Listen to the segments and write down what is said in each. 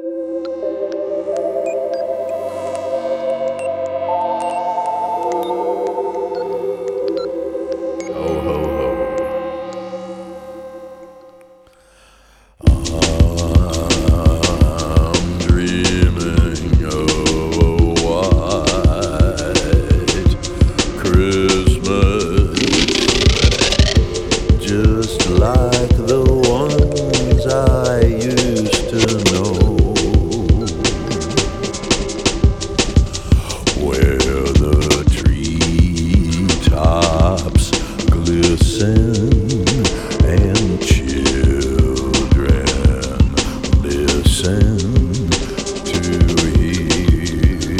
Ho, ho, ho. I'm dreaming of a white Christmas, just like the ones I used to know, where the treetops glisten and children listen to hear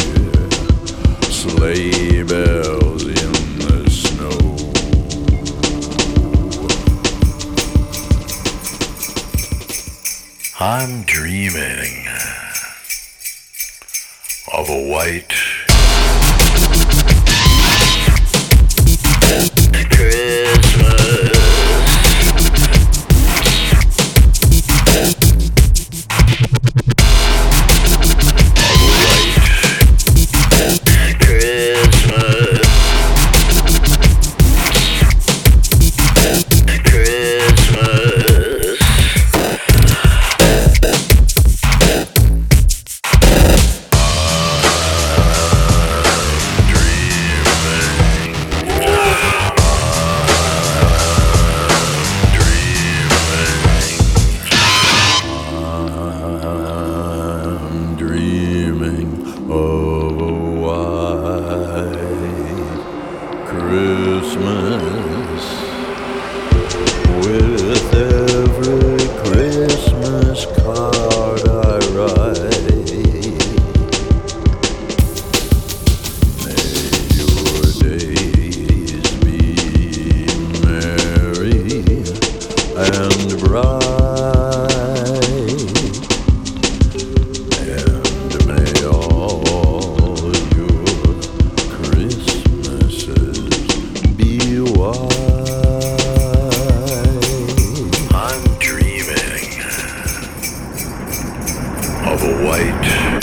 sleigh bells in the snow. I'm dreaming of a white Christmas. Of a white Christmas, with every Christmas card I write. May your days be merry and bright. I'm dreaming of a white